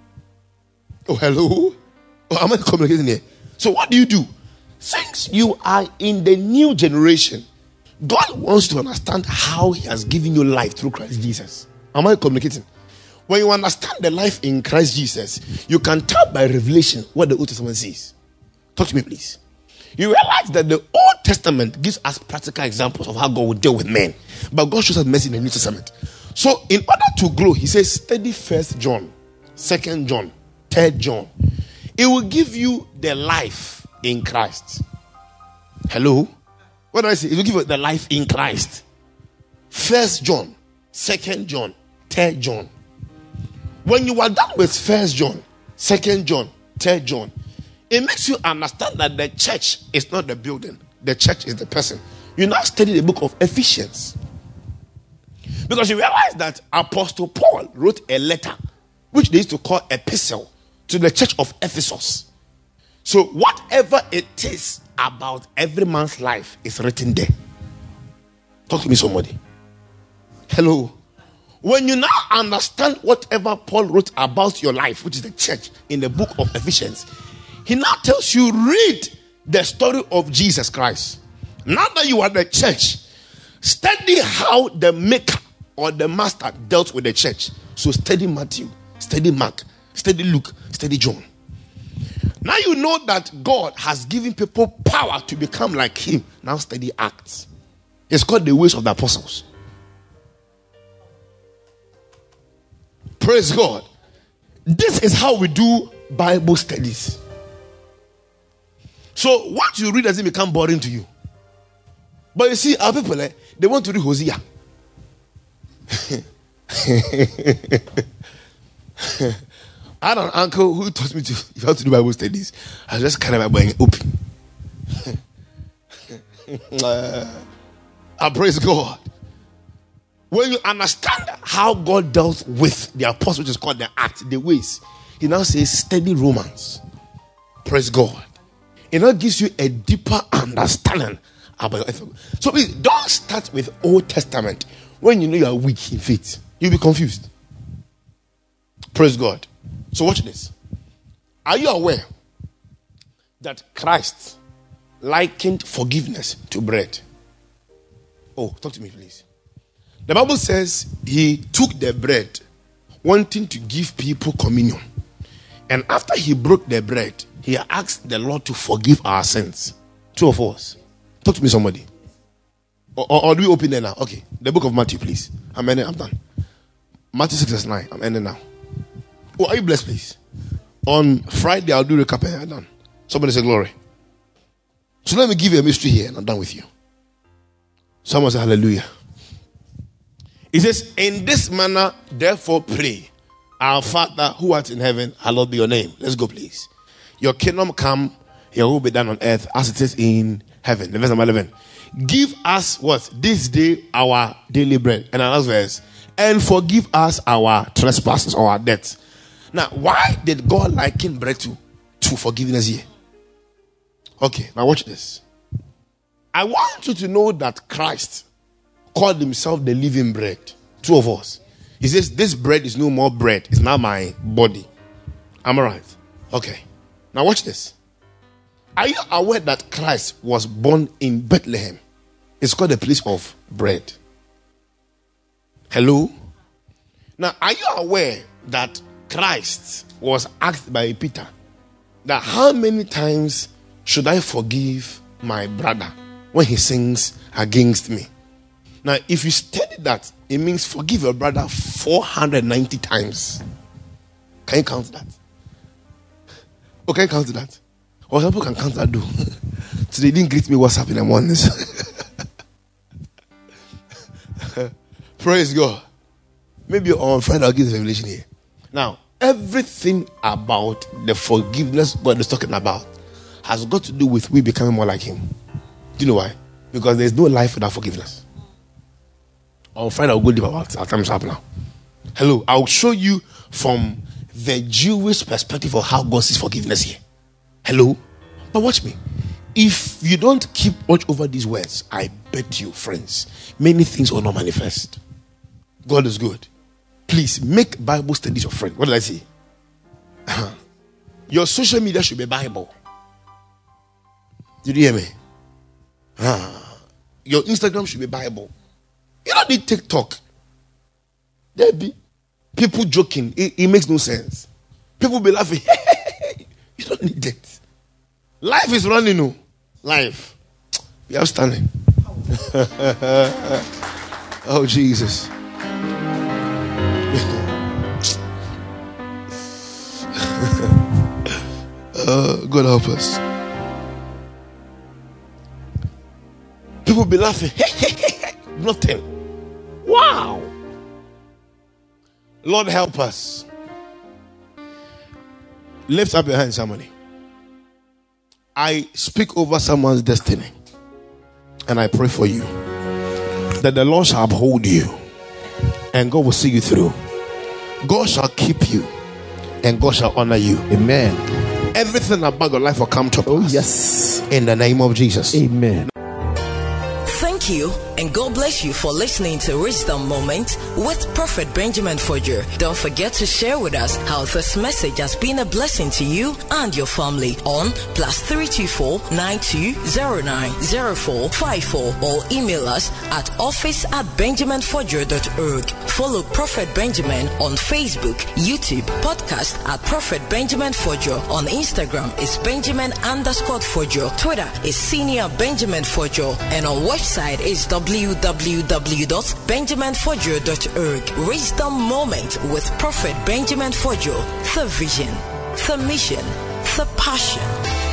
Oh, hello? Oh, am I communicating here? So what do you do? Since you are in the new generation, God wants to understand how he has given you life through Christ Jesus. Am I communicating? When you understand the life in Christ Jesus, you can tell by revelation what the Old Testament says. Talk to me, please. You realize that the Old Testament gives us practical examples of how God will deal with men. But God shows us mercy in the New Testament. So in order to grow, he says, study First John, Second John, Third John. It will give you the life in Christ. Hello? What do I say? It will give you the life in Christ. First John, Second John, Third John. When you are done with First John, Second John, Third John, it makes you understand that the church is not the building. The church is the person. You now study the book of Ephesians. Because you realize that Apostle Paul wrote a letter, which they used to call epistle, to the church of Ephesus. So whatever it is about every man's life is written there. Talk to me, somebody. Hello. when you now understand whatever Paul wrote about your life, which is the church, in the book of Ephesians, he now tells you, read the story of Jesus Christ. Now that you are the church, study how the maker or the master dealt with the church. So study Matthew, study Mark, study Luke, study John. Now you know that God has given people power to become like him. Now study Acts. It's called the ways of the apostles. Praise God. This is how we do Bible studies. So what you read doesn't become boring to you. But you see, our people, eh, they want to read Hosea. I had an uncle who taught me to, if you have to do Bible studies, I just kind of like open. uh, I praise God. When you understand how God dealt with the apostles, which is called the act, the ways, he now says, study Romans. Praise God. It now gives you a deeper understanding about your ethical. So please, don't start with Old Testament when you know you are weak in faith. You'll be confused. Praise God. So watch this. Are you aware that Christ likened forgiveness to bread? Oh, talk to me, please. The Bible says he took the bread, wanting to give people communion. And after he broke the bread, he asked the Lord to forgive our sins. Two of us. Talk to me, somebody. Or, or, or do we open there now? Okay. The book of Matthew, please. I'm ending. I'm done. Matthew six verse nine. I'm ending now. Oh, are you blessed, please? On Friday, I'll do the recap and I'm done. Somebody say glory. So let me give you a mystery here and I'm done with you. Someone say hallelujah. It says, in this manner, therefore pray, our Father who art in heaven, hallowed be your name. Let's go, please. Your kingdom come, your will be done on earth as it is in heaven. The verse number eleven. Give us what? This day our daily bread. And another verse. And forgive us our trespasses or our debts. Now, why did God liken bread to, to forgiveness here? Okay, now watch this. I want you to know that Christ called himself the living bread. Two of us. He says, this bread is no more bread. It's now my body. Am I right? Okay. Now watch this. Are you aware that Christ was born in Bethlehem? It's called the place of bread. Hello? Now, are you aware that Christ was asked by Peter that how many times should I forgive my brother when he sins against me? Now, if you study that, it means forgive your brother four hundred ninety times. Can you count that? Oh, can you count that? Or some people can count that, do. So they didn't greet me WhatsApp in the mornings. Praise God. Maybe on Friday I'll give the revelation here. Now, everything about the forgiveness God is talking about has got to do with we becoming more like him. Do you know why? Because there's no life without forgiveness. On Friday I'll go deep about our time's up now. Hello, I'll show you from the Jewish perspective of how God sees forgiveness here. Hello? But watch me. If you don't keep watch over these words, I bet you, friends, many things will not manifest. God is good. Please make Bible studies your friend. What did I say? Your social media should be Bible. Did you hear me? Your Instagram should be Bible. You don't need TikTok. There be people joking. It, it makes no sense. People be laughing. You don't need that. Life is running. No. Life. We are standing. Oh, Jesus. uh, God help us. People be laughing. Nothing. Wow. Lord help us. Lift up your hand, somebody. I speak over someone's destiny. And I pray for you that the Lord shall uphold you and God will see you through. God shall keep you and God shall honor you. Amen. Everything about your life will come to pass. Oh, yes. In the name of Jesus. Amen. Thank you and God bless you for listening to Wisdom Moment with Prophet Benjamin Fojo. Don't forget to share with us how this message has been a blessing to you and your family on plus three two four nine two zero nine zero four five four or email us at office at benjamin fojo dot org. Follow Prophet Benjamin on Facebook, YouTube, podcast at Prophet Benjamin Fojo. On Instagram is Benjamin underscore Fojo. Twitter is Senior Benjamin Fojo. And on website is w w w dot benjamin fojo dot org. Wisdom Moment with Prophet Benjamin Fojo. The vision, the mission, the passion.